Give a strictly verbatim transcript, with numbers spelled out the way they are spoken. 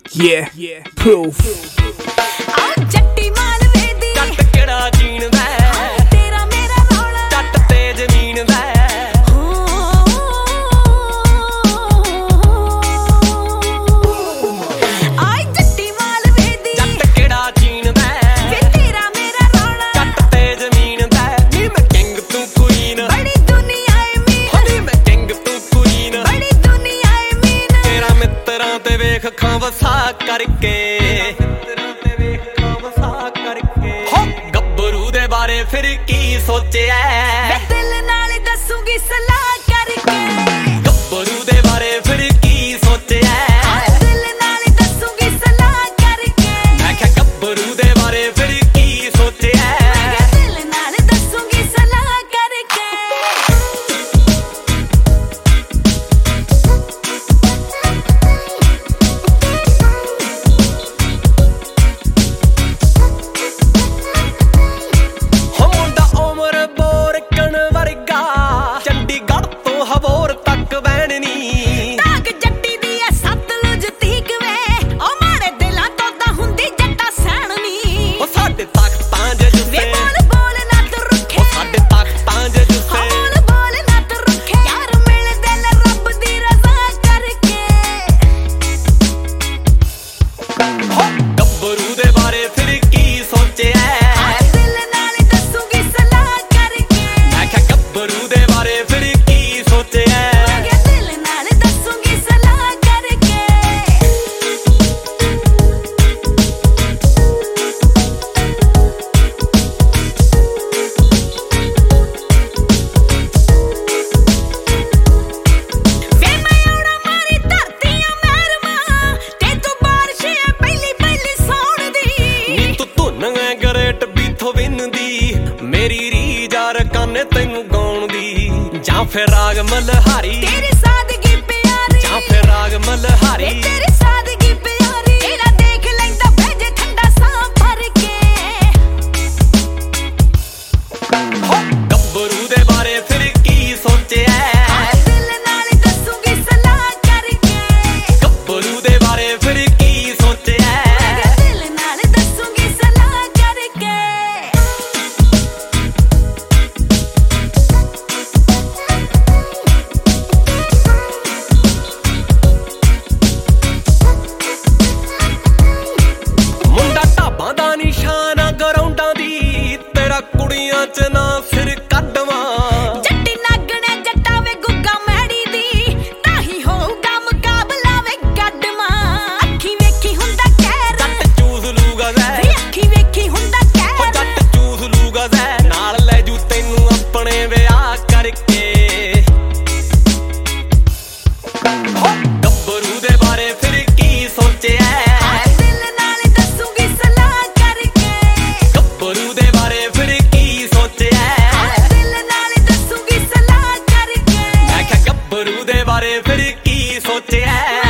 Yeah, yeah, proof. वसा करके हो गब्बरू दे बारे फिर की सोचे दिल नाल दसूंगी सलाह करके गब्बरू दे बारे फिर की सोचे दिल नाल दसूंगी सलाह करके मैं क्या गब्बरू दे बारे फिर की सोचे दिल नाल दसूंगी सलाह करके तेनू गाउण दी जां फिर राग मल्हारी तेरी सादगी प्यारी जां फिर राग मल्हारी तेरी सादगी प्यारी एड़ा देख लैंदा भेजे ठंडा सां भर के हो गब्बरू दे बारे फिर की सोचे दिल नाल दसूंगी सलाह करके गब्बरू दे बारे फिर की सोचे दिल नाल दसूंगी सलाह करके कुड़ियां च ना फिर कदमा जट्टी नागणे जट्टा वे गुग्गा मैड़ी दी ताही होगा मुकाबला वे गड्डमा अखी वेखी हुंदा कहर जट चूस लूगा ज़ै अखी वेखी हुंदा कहर जट चूस लूगा ज़ै नाल ले जू तैनू अपने विआह करके हो गब्बरू दे बारे फिर की सोचे दिल नाल दसूंगी सलाह करके गब्बरू दे बारे फिर फिर की सोचे